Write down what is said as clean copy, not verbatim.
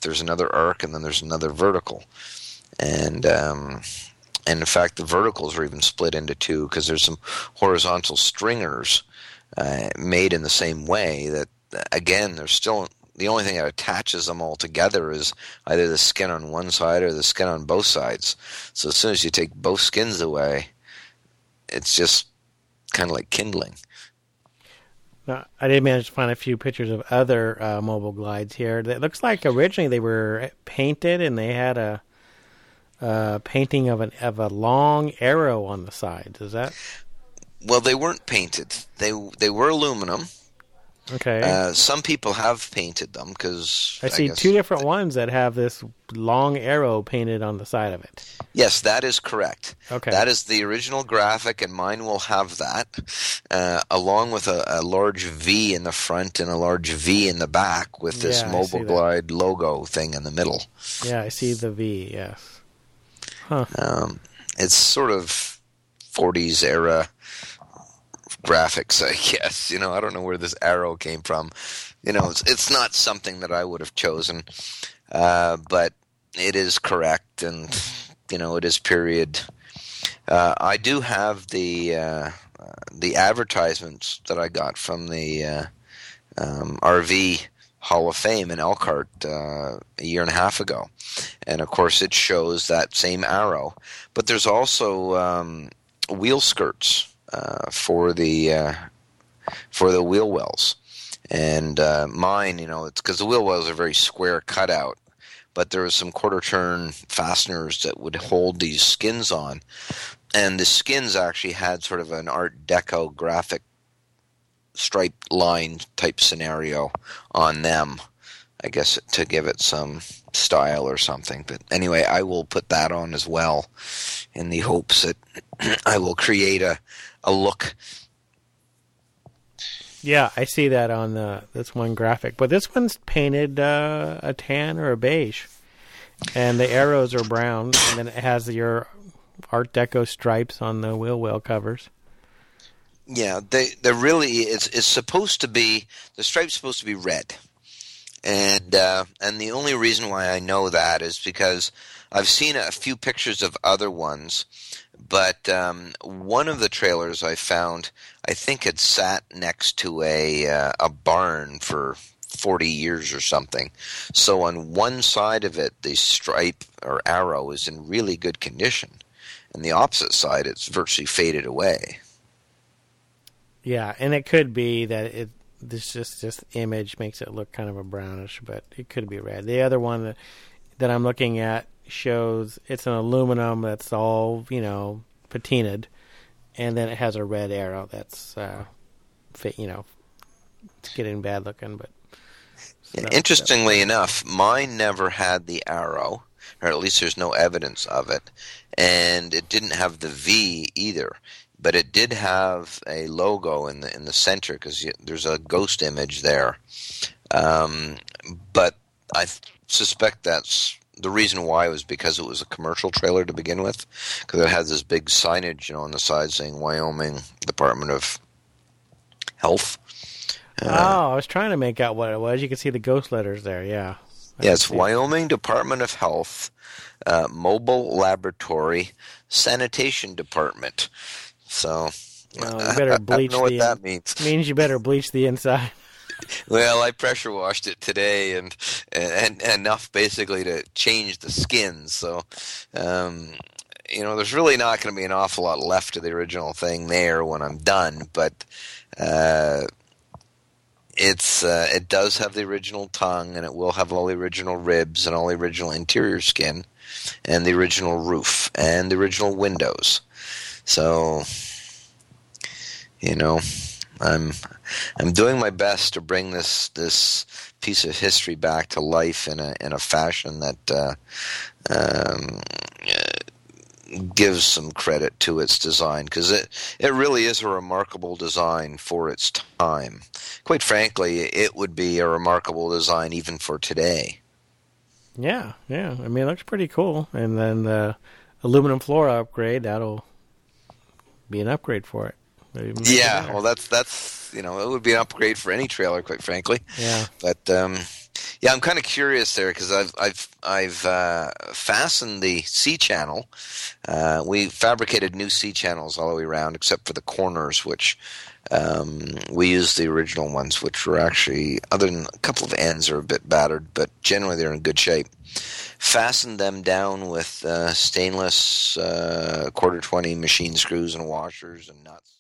there's another arc, and then there's another vertical. And in fact, the verticals are even split into two because there's some horizontal stringers made in the same way that, again, there's still the only thing that attaches them all together is either the skin on one side or the skin on both sides. So as soon as you take both skins away, it's just kind of like kindling. Now, I did manage to find a few pictures of other mobile glides here. It looks like originally they were painted and they had a painting of a long arrow on the sides. Is that? Well, they weren't painted. They were aluminum. Okay. Some people have painted them because I see two different ones that have this long arrow painted on the side of it. Yes, that is correct. Okay. That is the original graphic, and mine will have that, along with a large V in the front and a large V in the back with this Mobile Glide logo thing in the middle. Yeah, I see the V, yes. Huh. It's sort of 40s era graphics, I guess. I don't know where this arrow came from. It's not something that I would have chosen, but it is correct, and it is period. I do have the advertisements that I got from the RV Hall of Fame in Elkhart a year and a half ago, and of course it shows that same arrow. But there's also wheel skirts for the wheel wells, and mine, it's because the wheel wells are very square cutout, but there was some quarter turn fasteners that would hold these skins on, and the skins actually had sort of an Art Deco graphic striped line type scenario on them, I guess, to give it some style or something. But anyway, I will put that on as well in the hopes that I will create a look. Yeah, I see that on this one graphic. But this one's painted a tan or a beige. And the arrows are brown. And then it has your Art Deco stripes on the wheel well covers. Yeah, they really, it's supposed to be, the stripe's supposed to be red. And the only reason why I know that is because I've seen a few pictures of other ones, but one of the trailers I found, I think, had sat next to a barn for 40 years or something. So on one side of it, the stripe or arrow is in really good condition, and the opposite side, it's virtually faded away. Yeah, and it could be that this image makes it look kind of a brownish, but it could be red. The other one that I'm looking at shows it's an aluminum that's all, patinaed, and then it has a red arrow that's, it's getting bad looking. But interestingly enough, mine never had the arrow, or at least there's no evidence of it, and it didn't have the V either. But it did have a logo in the center because there's a ghost image there. But I suspect that's the reason why was because it was a commercial trailer to begin with, because it has this big signage, on the side saying Wyoming Department of Health. I was trying to make out what it was. You can see the ghost letters there. Yeah. Yeah, it's Wyoming Department of Health, Mobile Laboratory, Sanitation Department. So, you better bleach. I don't know what that means. It means you better bleach the inside. Well, I pressure washed it today, and enough basically to change the skins. So, there's really not going to be an awful lot left of the original thing there when I'm done. But it does have the original tongue, and it will have all the original ribs and all the original interior skin, and the original roof and the original windows. So, I'm doing my best to bring this piece of history back to life in a fashion that gives some credit to its design, because it really is a remarkable design for its time. Quite frankly, it would be a remarkable design even for today. Yeah. I mean, it looks pretty cool. And then the aluminum floor upgrade, that'll be an upgrade for it. Yeah, well, that's it would be an upgrade for any trailer, quite frankly. Yeah. But Yeah, I'm kind of curious there because I've fastened the C channel. We fabricated new C channels all the way around, except for the corners, which we used the original ones, which were actually, other than a couple of ends, are a bit battered, but generally they're in good shape. Fastened them down with stainless quarter 20 machine screws and washers and nuts.